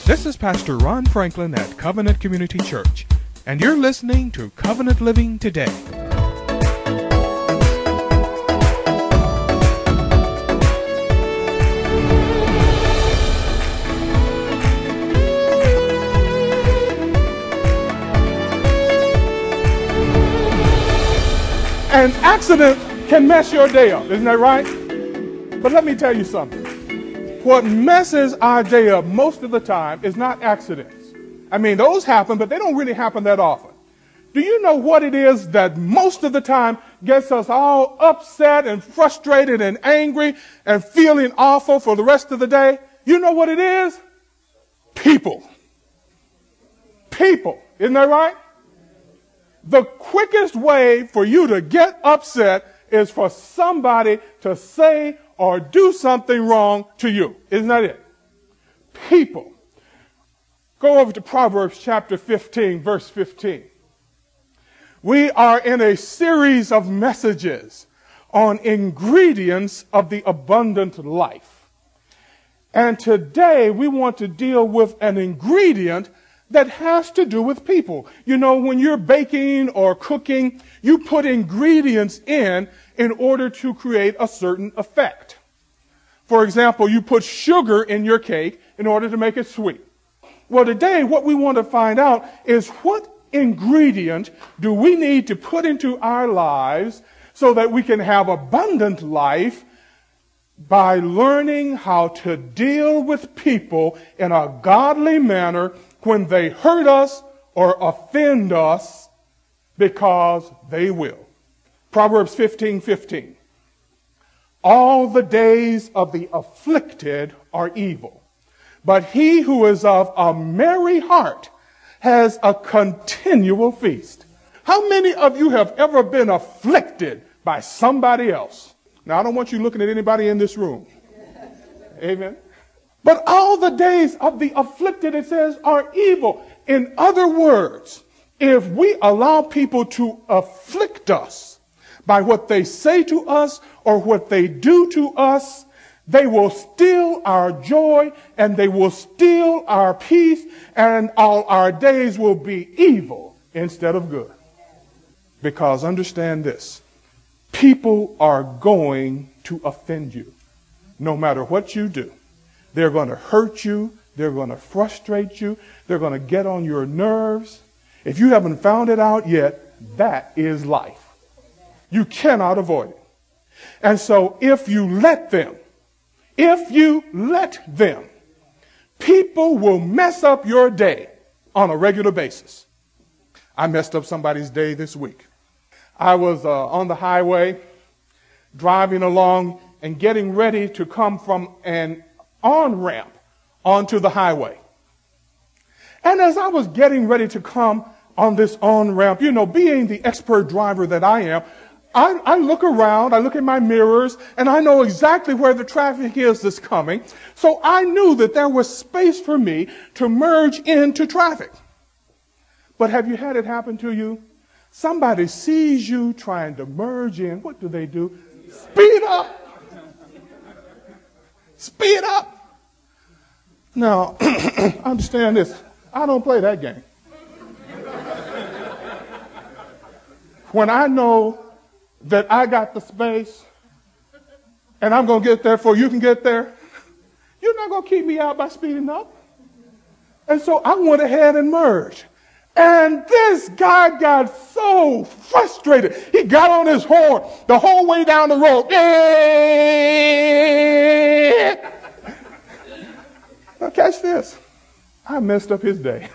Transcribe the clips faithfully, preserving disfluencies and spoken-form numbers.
This is Pastor Ron Franklin at Covenant Community Church, and you're listening to Covenant Living Today. An accident can mess your day up, isn't that right? But let me tell you something. What messes our day up most of the time is not accidents. I mean, those happen, but they don't really happen that often. Do you know what it is that most of the time gets us all upset and frustrated and angry and feeling awful for the rest of the day? You know what it is? People. People. Isn't that right? The quickest way for you to get upset is for somebody to say or do something wrong to you. Isn't that it? People. Go over to Proverbs chapter fifteen, verse fifteen. We are in a series of messages on ingredients of the abundant life. And today we want to deal with an ingredient that has to do with people. You know, when you're baking or cooking, you put ingredients in in order to create a certain effect. For example, you put sugar in your cake in order to make it sweet. Well, today what we want to find out is what ingredient do we need to put into our lives so that we can have abundant life by learning how to deal with people in a godly manner when they hurt us or offend us, because they will. Proverbs fifteen fifteen. All the days of the afflicted are evil, but he who is of a merry heart has a continual feast. How many of you have ever been afflicted by somebody else? Now, I don't want you looking at anybody in this room. Amen. But all the days of the afflicted, it says, are evil. In other words, if we allow people to afflict us by what they say to us or what they do to us, they will steal our joy and they will steal our peace, and all our days will be evil instead of good. Because understand this, people are going to offend you no matter what you do. They're going to hurt you. They're going to frustrate you. They're going to get on your nerves. If you haven't found it out yet, that is life. You cannot avoid it. And so if you let them, if you let them, people will mess up your day on a regular basis. I messed up somebody's day this week. I was uh, on the highway driving along and getting ready to come from an on-ramp onto the highway. And as I was getting ready to come on this on-ramp, you know, being the expert driver that I am, I, I look around, I look in my mirrors, and I know exactly where the traffic is that's coming. So I knew that there was space for me to merge into traffic. But have you had it happen to you? Somebody sees you trying to merge in. What do they do? Speed up. Speed up. Now, understand this. I don't play that game. When I know that I got the space and I'm going to get there before you can get there, you're not going to keep me out by speeding up. And so I went ahead and merged. And this guy got so frustrated. He got on his horn the whole way down the road. Now catch this. I messed up his day.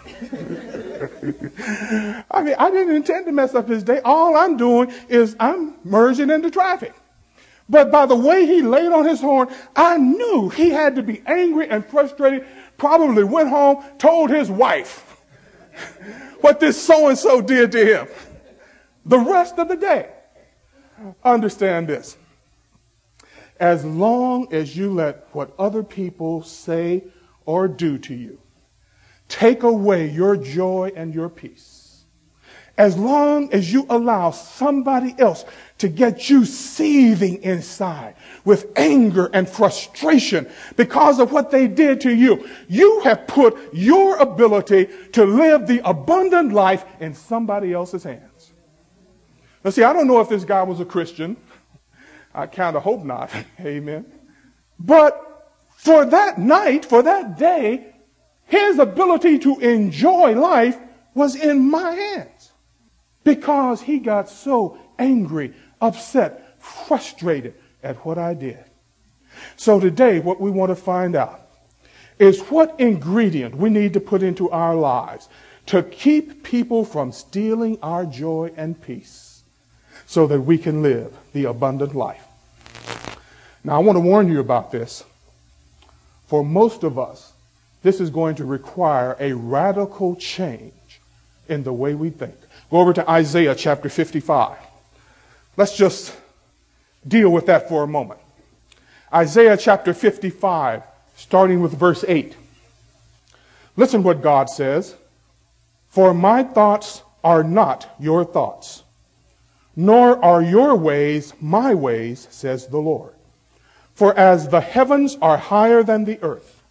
I mean, I didn't intend to mess up his day. All I'm doing is I'm merging into traffic. But by the way he laid on his horn, I knew he had to be angry and frustrated. Probably went home, told his wife what this so-and-so did to him. The rest of the day. Understand this. As long as you let what other people say or do to you take away your joy and your peace, as long as you allow somebody else to get you seething inside with anger and frustration because of what they did to you, you have put your ability to live the abundant life in somebody else's hands. Now, see, I don't know if this guy was a Christian. I kind of hope not. Amen. But for that night, for that day, his ability to enjoy life was in my hands because he got so angry, upset, frustrated at what I did. So today, what we want to find out is what ingredient we need to put into our lives to keep people from stealing our joy and peace so that we can live the abundant life. Now, I want to warn you about this. For most of us, this is going to require a radical change in the way we think. Go over to Isaiah chapter fifty-five. Let's just deal with that for a moment. Isaiah chapter fifty-five, starting with verse eight. Listen what God says. For my thoughts are not your thoughts, nor are your ways my ways, says the Lord. For as the heavens are higher than the earth,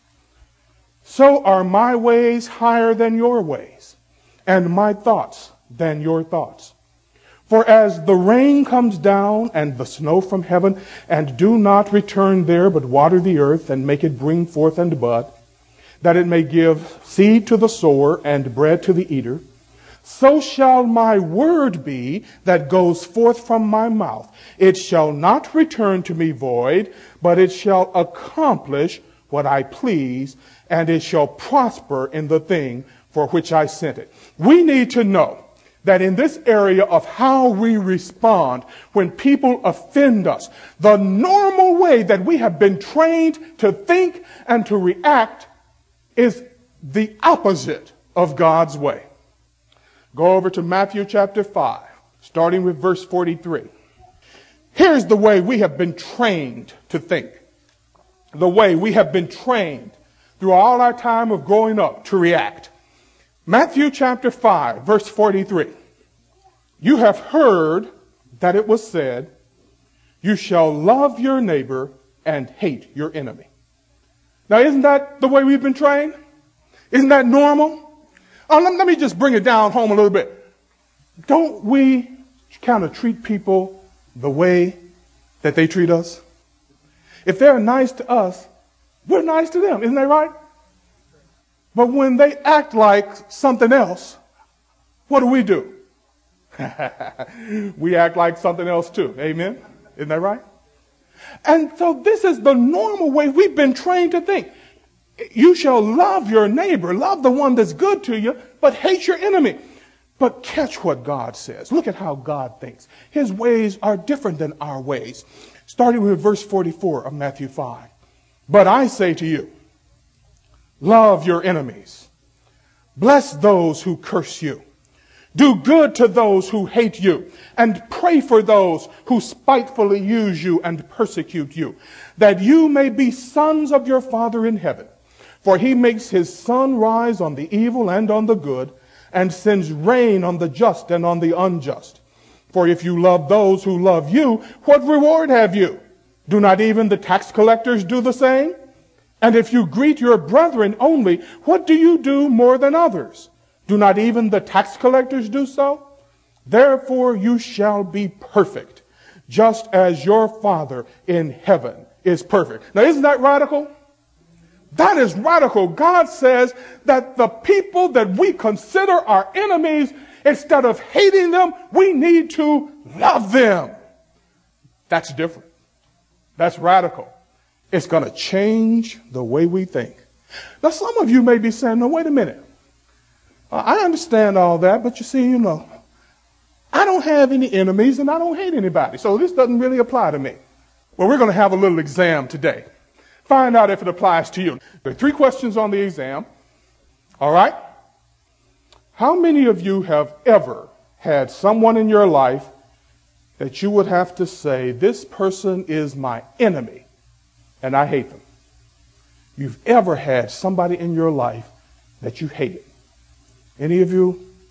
so are my ways higher than your ways, and my thoughts than your thoughts. For as the rain comes down and the snow from heaven, and do not return there, but water the earth, and make it bring forth and bud, that it may give seed to the sower and bread to the eater, so shall my word be that goes forth from my mouth. It shall not return to me void, but it shall accomplish what I please, and it shall prosper in the thing for which I sent it. We need to know that in this area of how we respond when people offend us, the normal way that we have been trained to think and to react is the opposite of God's way. Go over to Matthew chapter five, starting with verse forty-three. Here's the way we have been trained to think. The way we have been trained through all our time of growing up to react. Matthew chapter five, verse forty-three. You have heard that it was said, you shall love your neighbor and hate your enemy. Now, isn't that the way we've been trained? Isn't that normal? Oh, let, let me just bring it down home a little bit. Don't we kind of treat people the way that they treat us? If they're nice to us, we're nice to them. Isn't that right? But when they act like something else, what do we do? We act like something else too. Amen? Isn't that right? And so this is the normal way we've been trained to think. You shall love your neighbor, love the one that's good to you, but hate your enemy. But catch what God says. Look at how God thinks. His ways are different than our ways. Starting with verse forty-four of Matthew five. But I say to you, love your enemies. Bless those who curse you. Do good to those who hate you, and pray for those who spitefully use you and persecute you, that you may be sons of your Father in heaven. For he makes his sun rise on the evil and on the good, and sends rain on the just and on the unjust. For if you love those who love you, what reward have you? Do not even the tax collectors do the same? And if you greet your brethren only, what do you do more than others? Do not even the tax collectors do so? Therefore you shall be perfect, just as your Father in heaven is perfect. Now, isn't that radical? That is radical. God says that the people that we consider our enemies, instead of hating them, we need to love them. That's different. That's radical. It's going to change the way we think. Now, some of you may be saying, no, wait a minute. I understand all that, but you see, you know, I don't have any enemies and I don't hate anybody, so this doesn't really apply to me. Well, we're going to have a little exam today. Find out if it applies to you. There are three questions on the exam. All right? How many of you have ever had someone in your life that you would have to say, this person is my enemy and I hate them? You've ever had somebody in your life that you hated? Any of you?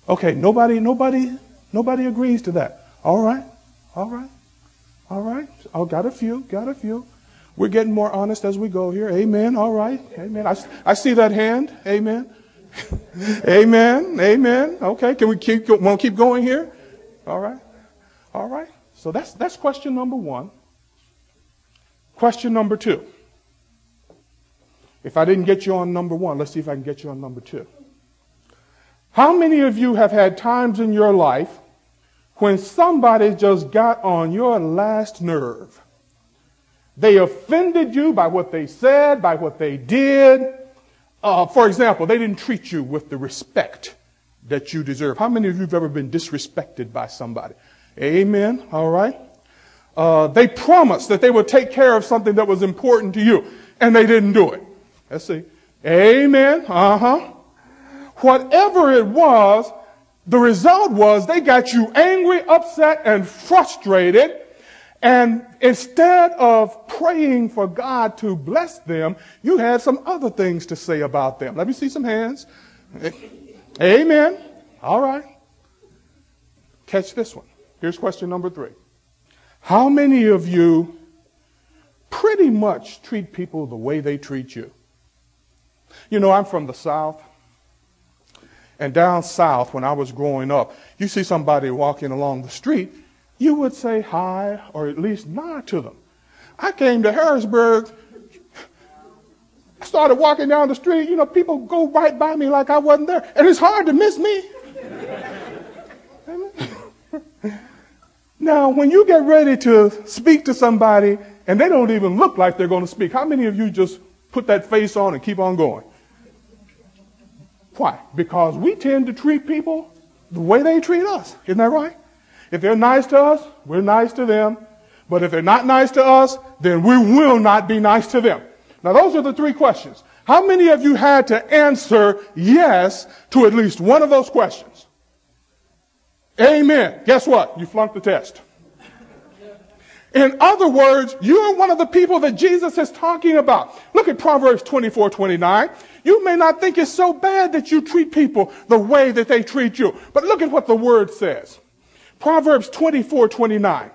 Okay, nobody, nobody, nobody agrees to that. All right, all right, all right. I got a few, got a few. We're getting more honest as we go here. Amen. All right. Amen. I, I see that hand. Amen. Amen. Amen. Okay. Can we keep, want to keep going here? All right. All right. So that's, that's question number one. Question number two. If I didn't get you on number one, let's see if I can get you on number two. How many of you have had times in your life when somebody just got on your last nerve? They offended you by what they said, by what they did. Uh, for example, they didn't treat you with the respect that you deserve. How many of you have ever been disrespected by somebody? Amen. All right. Uh, they promised that they would take care of something that was important to you, and they didn't do it. Let's see. Amen. Uh-huh. Whatever it was, the result was they got you angry, upset, and frustrated. And instead of praying for God to bless them, you had some other things to say about them. Let me see some hands. Amen. All right. Catch this one. Here's question number three. How many of you pretty much treat people the way they treat you? You know, I'm from the South. And down south, when I was growing up, you see somebody walking along the street, you would say hi or at least nod to them. I came to Harrisburg, I started walking down the street, you know, people go right by me like I wasn't there. And it's hard to miss me. Now, when you get ready to speak to somebody and they don't even look like they're going to speak, how many of you just put that face on and keep on going? Why? Because we tend to treat people the way they treat us. Isn't that right? If they're nice to us, we're nice to them. But if they're not nice to us, then we will not be nice to them. Now, those are the three questions. How many of you had to answer yes to at least one of those questions? Amen. Guess what? You flunked the test. In other words, you're one of the people that Jesus is talking about. Look at Proverbs twenty-four twenty-nine. You may not think it's so bad that you treat people the way that they treat you. But look at what the word says. Proverbs twenty-four twenty-nine.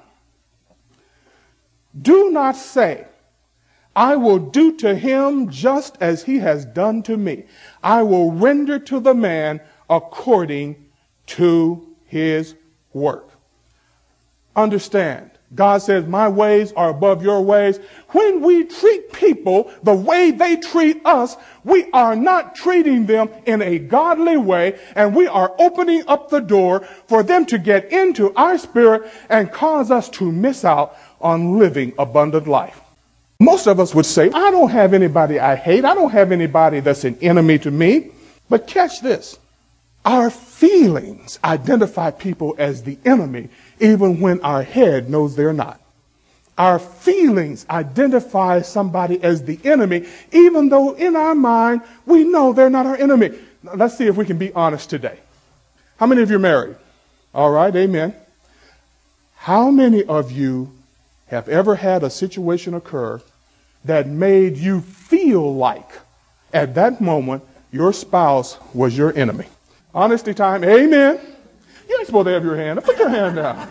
Do not say, I will do to him just as he has done to me. I will render to the man according to his work. Understand. God says, my ways are above your ways. When we treat people the way they treat us, we are not treating them in a godly way, and we are opening up the door for them to get into our spirit and cause us to miss out on living abundant life. Most of us would say, I don't have anybody I hate. I don't have anybody that's an enemy to me. But catch this. Our feelings identify people as the enemy, even when our head knows they're not. Our feelings identify somebody as the enemy, even though in our mind we know they're not our enemy. Now, let's see if we can be honest today. How many of you are married? All right, amen. How many of you have ever had a situation occur that made you feel like at that moment your spouse was your enemy? Honesty time, amen. You ain't supposed to have your hand up. Put your hand down.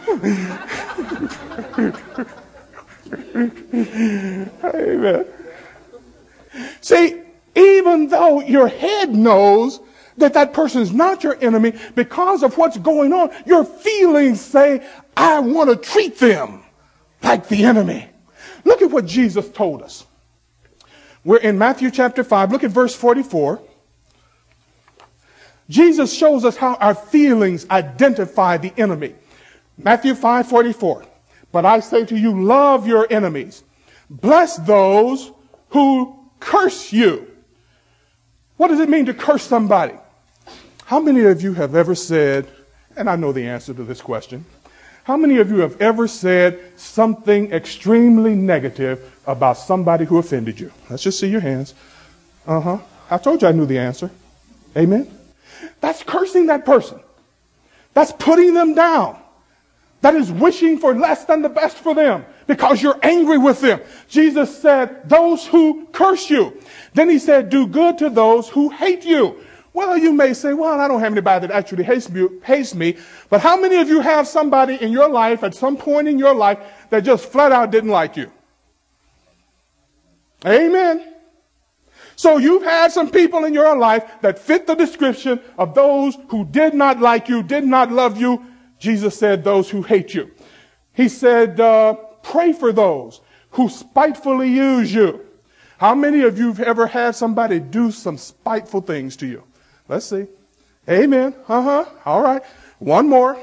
Amen. See, even though your head knows that that person is not your enemy, because of what's going on, your feelings say, I want to treat them like the enemy. Look at what Jesus told us. We're in Matthew chapter five. Look at verse forty-four. Jesus shows us how our feelings identify the enemy. Matthew five forty-four. But I say to you, love your enemies. Bless those who curse you. What does it mean to curse somebody? How many of you have ever said, and I know the answer to this question, how many of you have ever said something extremely negative about somebody who offended you? Let's just see your hands. Uh-huh. I told you I knew the answer. Amen. That's cursing that person. That's putting them down. That is wishing for less than the best for them because you're angry with them. Jesus said, those who curse you. Then he said, do good to those who hate you. Well, you may say, well, I don't have anybody that actually hates me, hates me. But how many of you have somebody in your life at some point in your life that just flat out didn't like you? Amen. So you've had some people in your life that fit the description of those who did not like you, did not love you. Jesus said those who hate you. He said, uh, pray for those who spitefully use you. How many of you have ever had somebody do some spiteful things to you? Let's see. Amen. Uh-huh. All right. One more.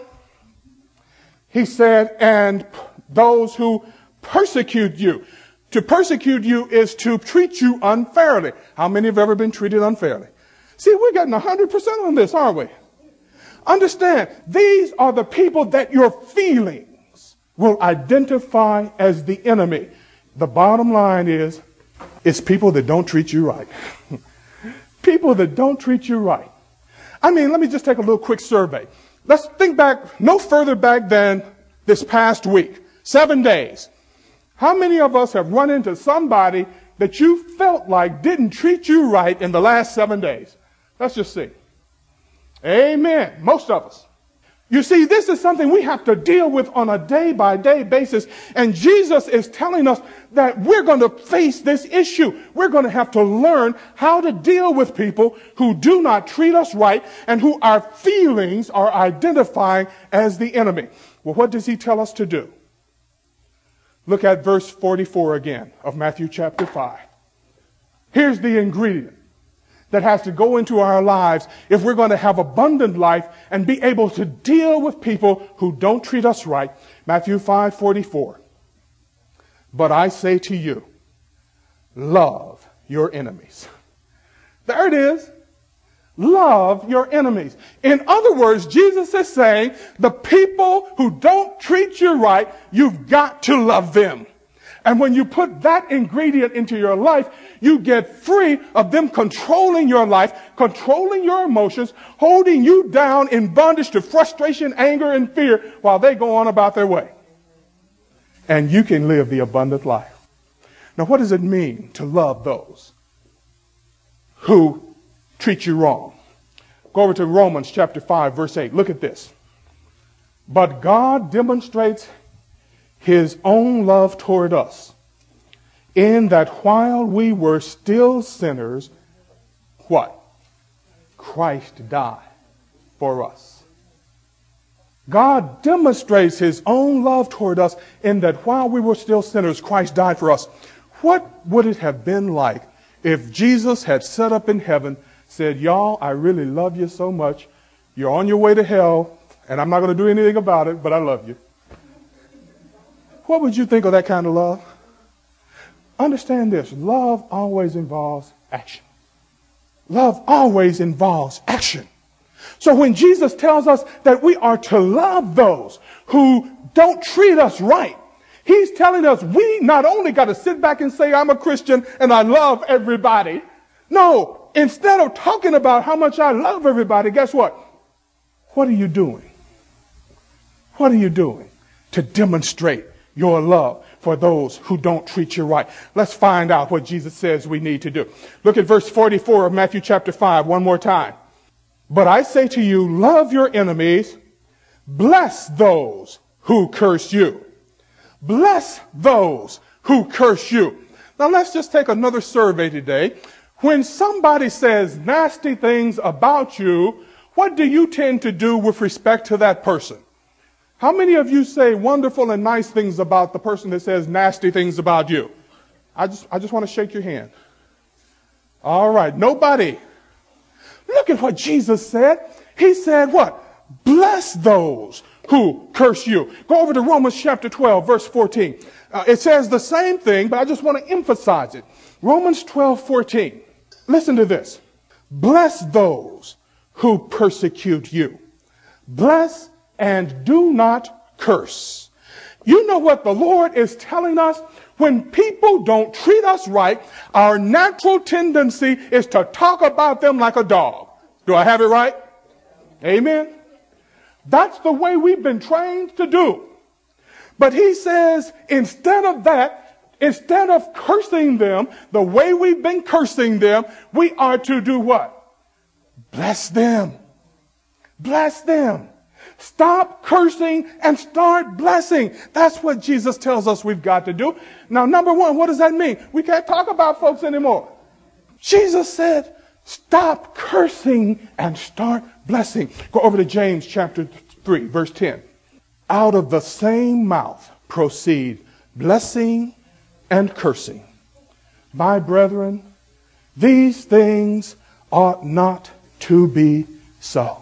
He said, and those who persecute you. To persecute you is to treat you unfairly. How many have ever been treated unfairly? See, we're getting one hundred percent on this, aren't we? Understand, these are the people that your feelings will identify as the enemy. The bottom line is, it's people that don't treat you right. People that don't treat you right. I mean, let me just take a little quick survey. Let's think back, no further back than this past week. Seven days. How many of us have run into somebody that you felt like didn't treat you right in the last seven days? Let's just see. Amen. Most of us. You see, this is something we have to deal with on a day-by-day basis. And Jesus is telling us that we're going to face this issue. We're going to have to learn how to deal with people who do not treat us right and who our feelings are identifying as the enemy. Well, what does he tell us to do? Look at verse forty-four again of Matthew chapter five. Here's the ingredient that has to go into our lives if we're going to have abundant life and be able to deal with people who don't treat us right. Matthew five forty-four. But I say to you, love your enemies. There it is. Love your enemies. In other words, Jesus is saying the people who don't treat you right, you've got to love them. And when you put that ingredient into your life, you get free of them controlling your life, controlling your emotions, holding you down in bondage to frustration, anger, and fear while they go on about their way. And you can live the abundant life. Now, what does it mean to love those who treat you wrong? Go over to Romans chapter five, verse eight. Look at this. But God demonstrates his own love toward us in that while we were still sinners, what? Christ died for us. God demonstrates his own love toward us in that while we were still sinners, Christ died for us. What would it have been like if Jesus had set up in heaven, said, y'all, I really love you so much. You're on your way to hell, and I'm not going to do anything about it, but I love you. What would you think of that kind of love? Understand this. Love always involves action. Love always involves action. So when Jesus tells us that we are to love those who don't treat us right, he's telling us we not only got to sit back and say, I'm a Christian and I love everybody. No, instead of talking about how much I love everybody, guess what? What are you doing? What are you doing to demonstrate your love for those who don't treat you right? Let's find out what Jesus says we need to do. Look at verse forty-four of Matthew chapter five one more time. But I say to you, love your enemies, bless those who curse you. Bless those who curse you. Now let's just take another survey today. When somebody says nasty things about you, what do you tend to do with respect to that person? How many of you say wonderful and nice things about the person that says nasty things about you? I just, I just want to shake your hand. All right. Nobody. Look at what Jesus said. He said what? Bless those who curse you. Go over to Romans chapter twelve, verse fourteen. Uh, it says the same thing, but I just want to emphasize it. Romans twelve, fourteen. Listen to this. Bless those who persecute you. Bless and do not curse. You know what the Lord is telling us? When people don't treat us right, our natural tendency is to talk about them like a dog. Do I have it right? Amen. That's the way we've been trained to do. But he says, instead of that, instead of cursing them the way we've been cursing them, we are to do what? bless them. Bless them. Stop cursing and start blessing. That's what Jesus tells us we've got to do. Now, number one, what does that mean? We can't talk about folks anymore. Jesus said, stop cursing and start blessing. Go over to James chapter three, verse ten. Out of the same mouth proceed blessing and cursing. My brethren, these things ought not to be so.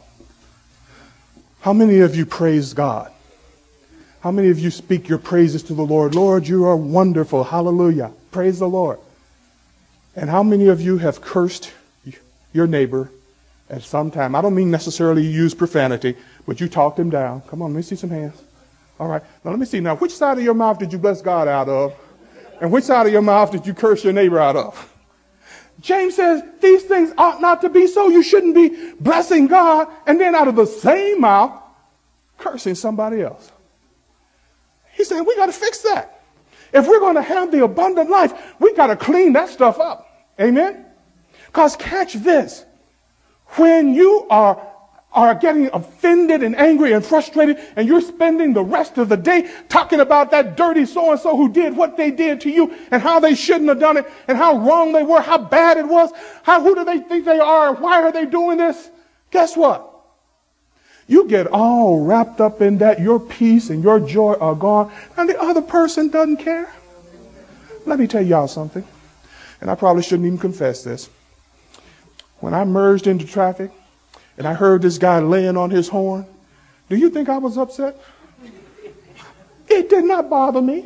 How many of you praise God? How many of you speak your praises to the Lord? Lord, you are wonderful. Hallelujah. Praise the Lord. And how many of you have cursed your neighbor at some time? I don't mean necessarily you use profanity, but you talked him down. Come on, let me see some hands. All right. Now let me see. Now, which side of your mouth did you bless God out of? And which side of your mouth did you curse your neighbor out of? James says these things ought not to be so. You shouldn't be blessing God and then out of the same mouth cursing somebody else. He's saying we got to fix that. If we're going to have the abundant life, we got to clean that stuff up. Amen? Because catch this. When you are are getting offended and angry and frustrated, and you're spending the rest of the day talking about that dirty so-and-so who did what they did to you and how they shouldn't have done it and how wrong they were, how bad it was, how who do they think they are, why are they doing this? Guess what? You get all wrapped up in that. Your peace and your joy are gone, and the other person doesn't care. Let me tell y'all something, and I probably shouldn't even confess this. When I merged into traffic, and I heard this guy laying on his horn, do you think I was upset? It did not bother me.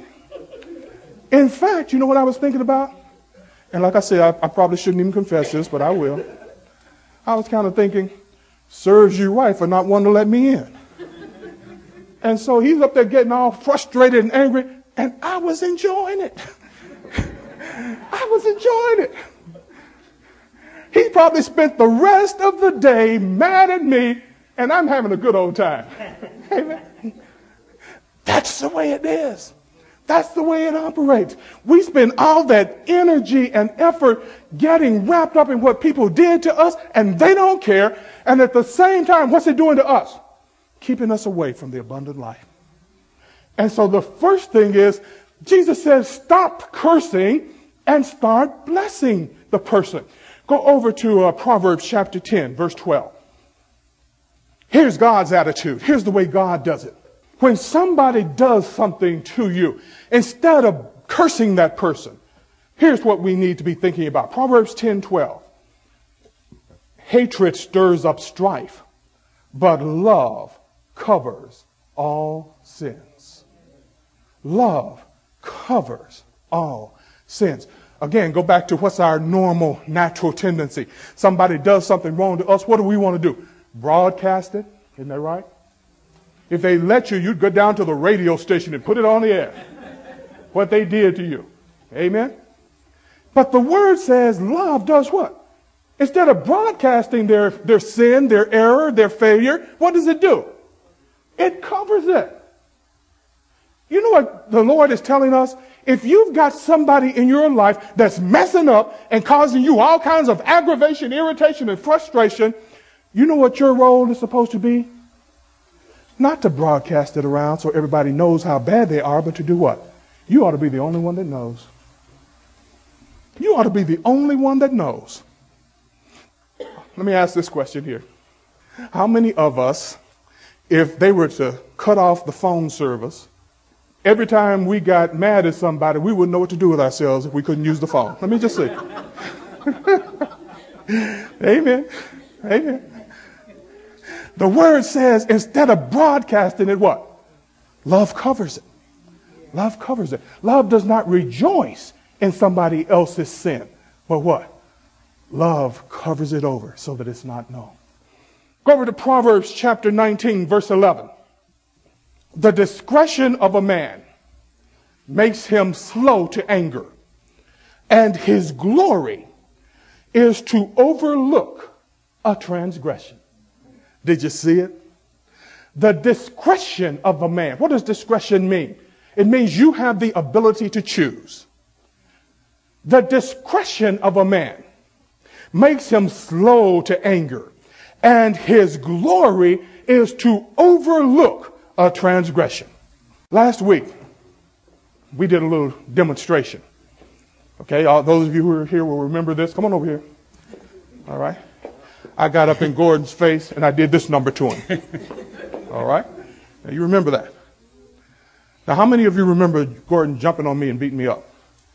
In fact, you know what I was thinking about? And like I said, I, I probably shouldn't even confess this, but I will. I was kind of thinking, serves you right for not wanting to let me in. And so he's up there getting all frustrated and angry, and I was enjoying it. I was enjoying it. He probably spent the rest of the day mad at me, and I'm having a good old time. Amen. That's the way it is. That's the way it operates. We spend all that energy and effort getting wrapped up in what people did to us, and they don't care. And at the same time, what's it doing to us? Keeping us away from the abundant life. And so the first thing is, Jesus says, stop cursing and start blessing the person. Go over to uh, Proverbs chapter ten, verse twelve. Here's God's attitude. Here's the way God does it. When somebody does something to you, instead of cursing that person, here's what we need to be thinking about. Proverbs ten twelve. Hatred stirs up strife, but love covers all sins. Love covers all sins. Again, go back to what's our normal, natural tendency. Somebody does something wrong to us. What do we want to do? Broadcast it. Isn't that right? If they let you, you'd go down to the radio station and put it on the air. What they did to you. Amen? But the word says love does what? Instead of broadcasting their, their sin, their error, their failure, what does it do? It covers it. You know what the Lord is telling us? If you've got somebody in your life that's messing up and causing you all kinds of aggravation, irritation, and frustration, you know what your role is supposed to be? Not to broadcast it around so everybody knows how bad they are, but to do what? You ought to be the only one that knows. You ought to be the only one that knows. Let me ask this question here. How many of us, if they were to cut off the phone service, every time we got mad at somebody, we wouldn't know what to do with ourselves if we couldn't use the phone? Let me just say. Amen. Amen. The word says instead of broadcasting it, what? Love covers it. Love covers it. Love does not rejoice in somebody else's sin. But what? Love covers it over so that it's not known. Go over to Proverbs chapter nineteen, verse eleven. The discretion of a man makes him slow to anger, and his glory is to overlook a transgression. Did you see it? The discretion of a man. What does discretion mean? It means you have the ability to choose. The discretion of a man makes him slow to anger, and his glory is to overlook a transgression. Last week, we did a little demonstration. Okay, all those of you who are here will remember this. Come on over here. All right. I got up in Gordon's face and I did this number to him. All right. Now you remember that. Now, how many of you remember Gordon jumping on me and beating me up?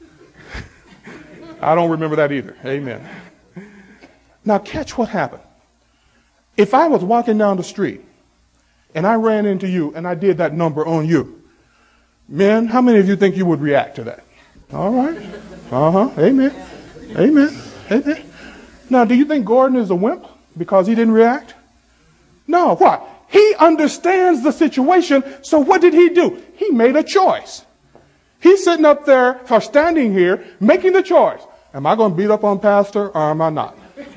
I don't remember that either. Amen. Now, catch what happened. If I was walking down the street and I ran into you and I did that number on you, men, how many of you think you would react to that? All right. Uh-huh. Amen. Amen. Amen. Now, do you think Gordon is a wimp because he didn't react? No. What? He understands the situation. So what did he do? He made a choice. He's sitting up there or standing here making the choice. Am I going to beat up on Pastor or am I not?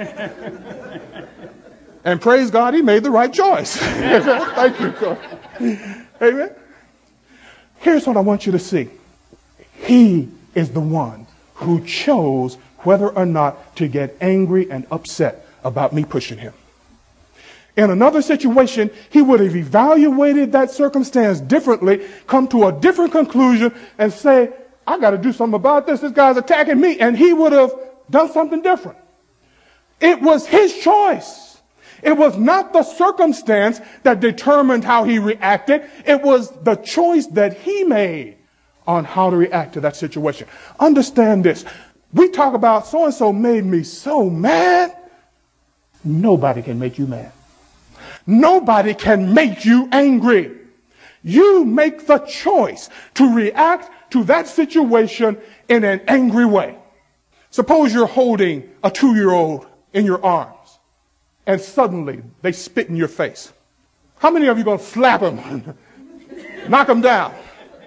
And praise God, he made the right choice. Thank you, God. Amen. Here's what I want you to see. He is the one who chose whether or not to get angry and upset about me pushing him. In another situation, he would have evaluated that circumstance differently, come to a different conclusion, and say, I got to do something about this. This guy's attacking me. And he would have done something different. It was his choice. It was not the circumstance that determined how he reacted. It was the choice that he made on how to react to that situation. Understand this. We talk about so-and-so made me so mad. Nobody can make you mad. Nobody can make you angry. You make the choice to react to that situation in an angry way. Suppose you're holding a two-year-old in your arms and suddenly they spit in your face. How many of you are going to slap them, knock them down?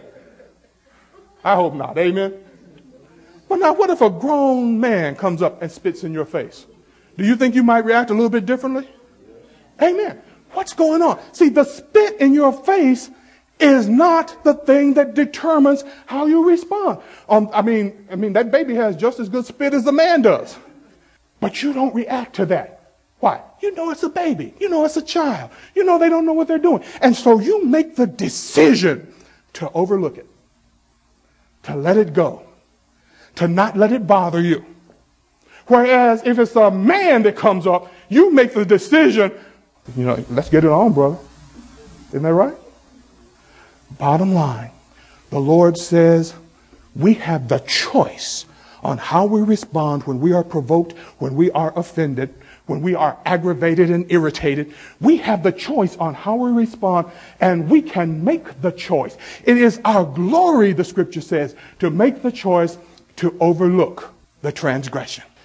I hope not. Amen. But now what if a grown man comes up and spits in your face? Do you think you might react a little bit differently? Amen. What's going on? See, the spit in your face is not the thing that determines how you respond. Um, I mean, I mean, that baby has just as good spit as the man does. But you don't react to that. Why? You know it's a baby. You know it's a child. You know they don't know what they're doing. And so you make the decision to overlook it, to let it go, to not let it bother you. Whereas if it's a man that comes up, you make the decision, you know, let's get it on, brother. Isn't that right? Bottom line, the Lord says we have the choice on how we respond when we are provoked, when we are offended, when we are aggravated and irritated. We have the choice on how we respond, and we can make the choice. It is our glory, the scripture says, to make the choice to overlook the transgression.